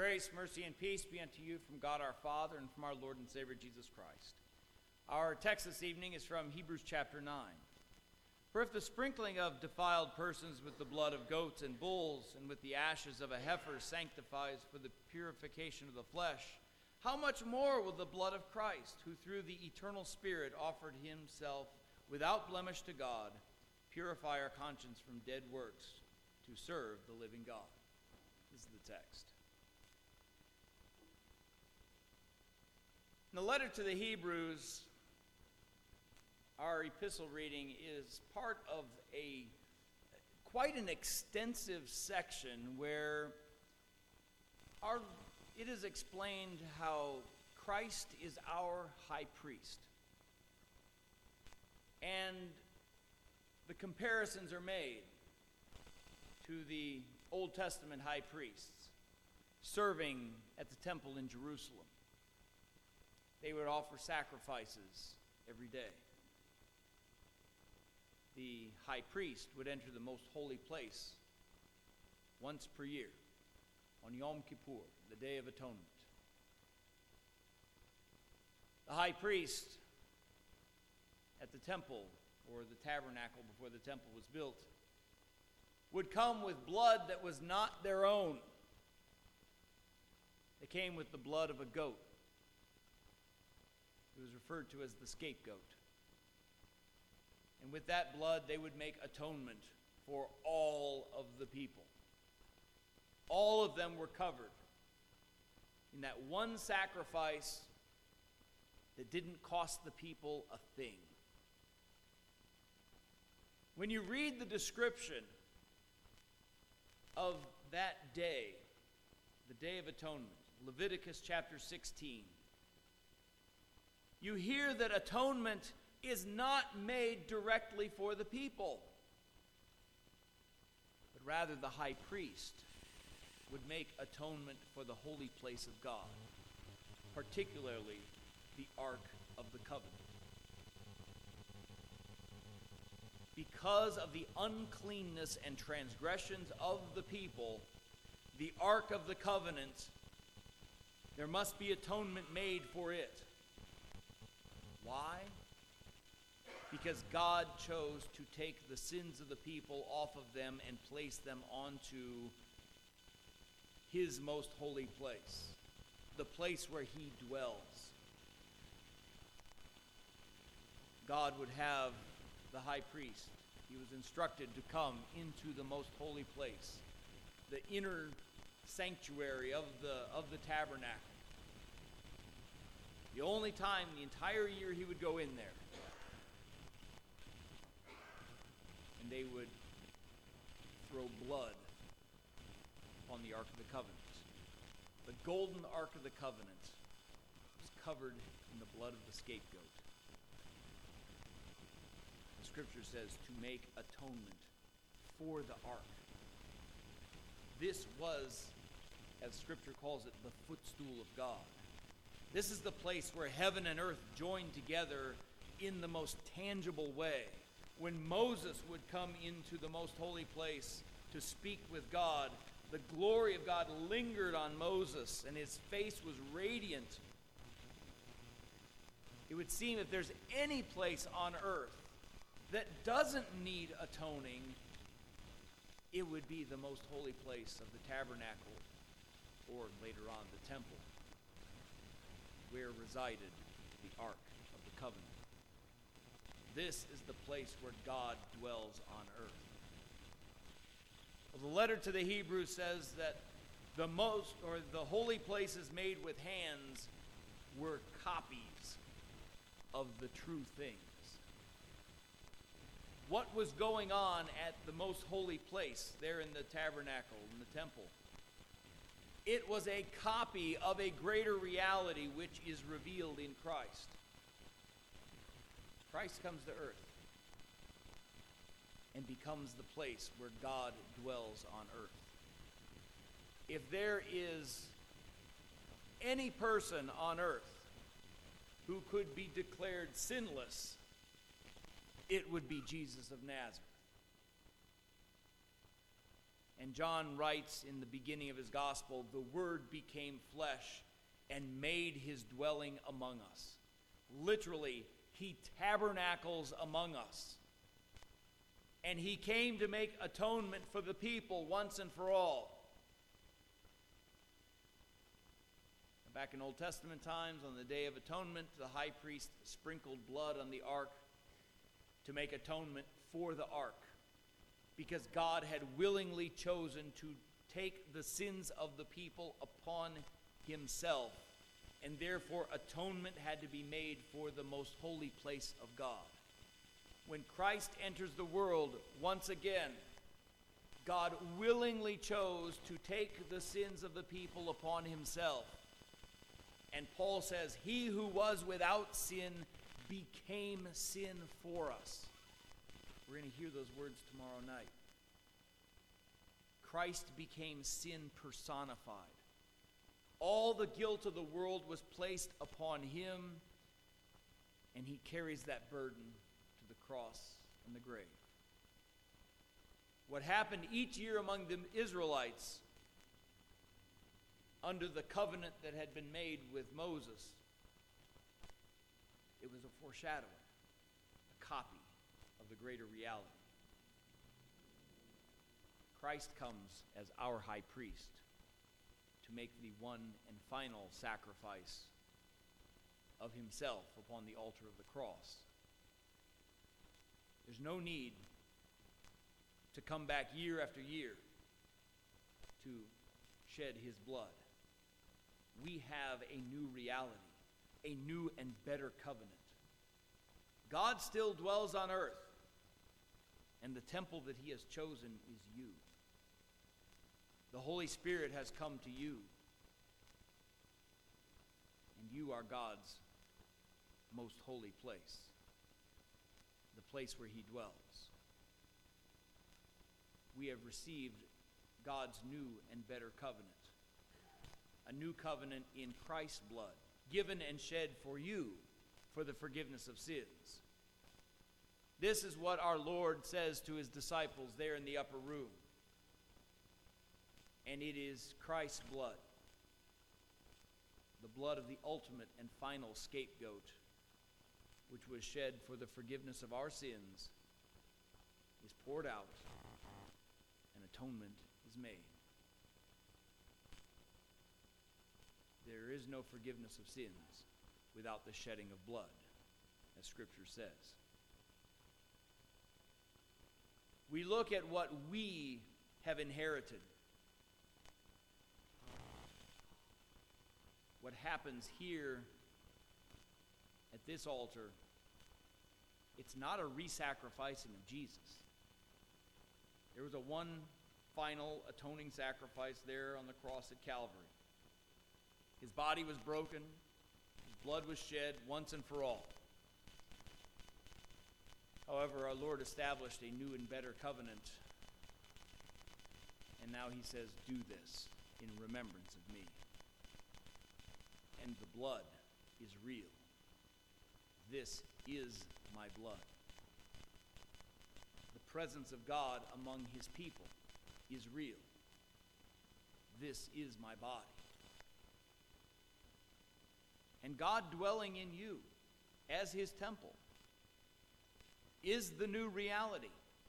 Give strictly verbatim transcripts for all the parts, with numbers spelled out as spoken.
Grace, mercy, and peace be unto you from God our Father and from our Lord and Savior Jesus Christ. Our text this evening is from Hebrews chapter nine. For if the sprinkling of defiled persons with the blood of goats and bulls and with the ashes of a heifer sanctifies for the purification of the flesh, how much more will the blood of Christ, who through the eternal Spirit offered himself without blemish to God, purify our conscience from dead works to serve the living God? This is the text. In the letter to the Hebrews, our epistle reading is part of a quite an extensive section where our it is explained how Christ is our high priest. And the comparisons are made to the Old Testament high priests serving at the temple in Jerusalem. They would offer sacrifices every day. The high priest would enter the most holy place once per year on Yom Kippur, the Day of Atonement. The high priest at the temple, or the tabernacle before the temple was built, would come with blood that was not their own. They came with the blood of a goat. It was referred to as the scapegoat. And with that blood, they would make atonement for all of the people. All of them were covered in that one sacrifice that didn't cost the people a thing. When you read the description of that day, the Day of Atonement, Leviticus chapter sixteen, you hear that atonement is not made directly for the people, but rather the high priest would make atonement for the holy place of God, particularly the Ark of the Covenant. Because of the uncleanness and transgressions of the people, the Ark of the Covenant, there must be atonement made for it. Why? Because God chose to take the sins of the people off of them and place them onto his most holy place, the place where he dwells. God would have the high priest, he was instructed to come into the most holy place, the inner sanctuary of the of the tabernacle. The only time the entire year he would go in there. And they would throw blood on the Ark of the Covenant. The golden Ark of the Covenant was covered in the blood of the scapegoat. The scripture says to make atonement for the Ark. This was, as scripture calls it, the footstool of God. This is the place where heaven and earth joined together in the most tangible way. When Moses would come into the most holy place to speak with God, the glory of God lingered on Moses, and his face was radiant. It would seem if there's any place on earth that doesn't need atoning, it would be the most holy place of the tabernacle, or later on the temple, where resided the Ark of the Covenant. This is the place where God dwells on earth. Well, the letter to the Hebrews says that the most, or the holy places made with hands were copies of the true things. What was going on at the most holy place there in the tabernacle, in the temple? It was a copy of a greater reality which is revealed in Christ. Christ comes to earth and becomes the place where God dwells on earth. If there is any person on earth who could be declared sinless, it would be Jesus of Nazareth. And John writes in the beginning of his gospel, the Word became flesh and made his dwelling among us. Literally, he tabernacles among us. And he came to make atonement for the people once and for all. Back in Old Testament times, on the Day of Atonement, the high priest sprinkled blood on the ark to make atonement for the ark, because God had willingly chosen to take the sins of the people upon himself, and therefore atonement had to be made for the most holy place of God. When Christ enters the world once again, God willingly chose to take the sins of the people upon himself. And Paul says, he who was without sin became sin for us. We're going to hear those words tomorrow night. Christ became sin personified. All the guilt of the world was placed upon him, and he carries that burden to the cross and the grave. What happened each year among the Israelites under the covenant that had been made with Moses, it was a foreshadowing, a copy of the greater reality. Christ comes as our high priest to make the one and final sacrifice of himself upon the altar of the cross. There's no need to come back year after year to shed his blood. We have a new reality, a new and better covenant. God still dwells on earth, and the temple that he has chosen is you. The Holy Spirit has come to you, and you are God's most holy place, the place where he dwells. We have received God's new and better covenant, a new covenant in Christ's blood, given and shed for you for the forgiveness of sins. This is what our Lord says to his disciples there in the upper room. And it is Christ's blood, the blood of the ultimate and final scapegoat, which was shed for the forgiveness of our sins, is poured out, and atonement is made. There is no forgiveness of sins without the shedding of blood, as Scripture says. We look at what we have inherited. What happens here at this altar, it's not a re-sacrificing of Jesus. There was a one final atoning sacrifice there on the cross at Calvary. His body was broken, his blood was shed once and for all. However, our Lord established a new and better covenant, and now he says, do this in remembrance of me. And the blood is real. This is my blood. The presence of God among his people is real. This is my body. And God dwelling in you as his temple is the new reality.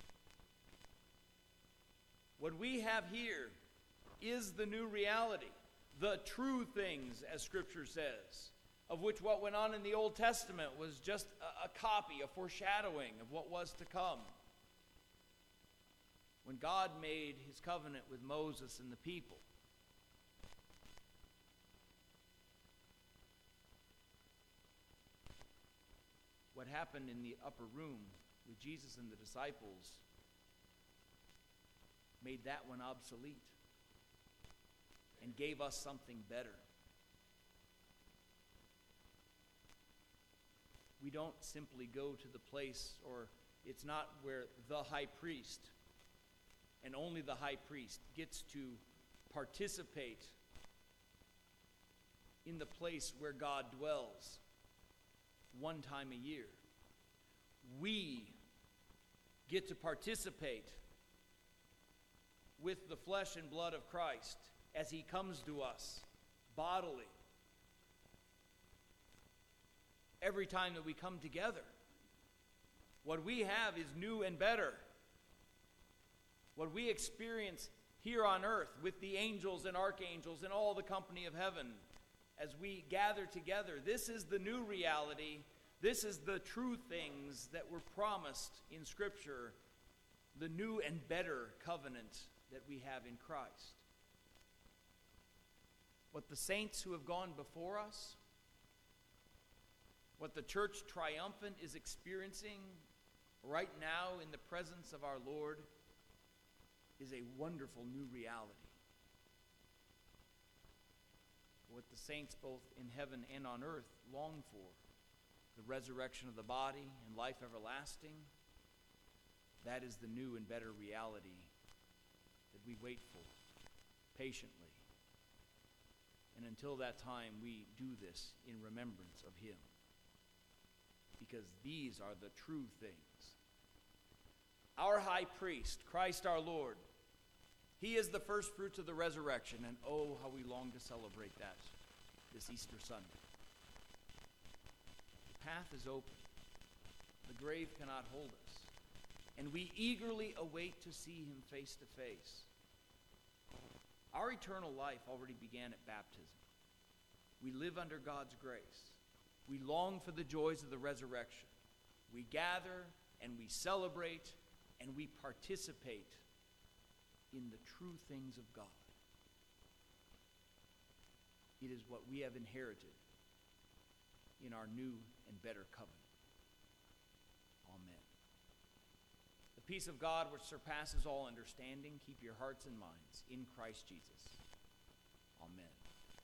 What we have here is the new reality. The true things, as Scripture says, of which what went on in the Old Testament was just a, a copy, a foreshadowing of what was to come. When God made his covenant with Moses and the people, what happened in the upper room with Jesus and the disciples made that one obsolete and gave us something better. We don't simply go to the place, or it's not where the high priest, and only the high priest, gets to participate in the place where God dwells one time a year. We get to participate with the flesh and blood of Christ as he comes to us bodily. Every time that we come together, what we have is new and better. What we experience here on earth with the angels and archangels and all the company of heaven as we gather together, this is the new reality. This is the true things that were promised in Scripture, the new and better covenant that we have in Christ. What the saints who have gone before us, what the church triumphant is experiencing right now in the presence of our Lord, is a wonderful new reality. What the saints both in heaven and on earth long for, the resurrection of the body and life everlasting, that is the new and better reality that we wait for patiently. And until that time, we do this in remembrance of him, because these are the true things. Our high priest, Christ our Lord, he is the first fruits of the resurrection, and oh, how we long to celebrate that this Easter Sunday. The path is open. The grave cannot hold us, and we eagerly await to see him face to face. Our eternal life already began at baptism. We live under God's grace. We long for the joys of the resurrection. We gather and we celebrate and we participate in the true things of God. It is what we have inherited in our new and better covenant. Amen. The peace of God, which surpasses all understanding, keep your hearts and minds in Christ Jesus. Amen.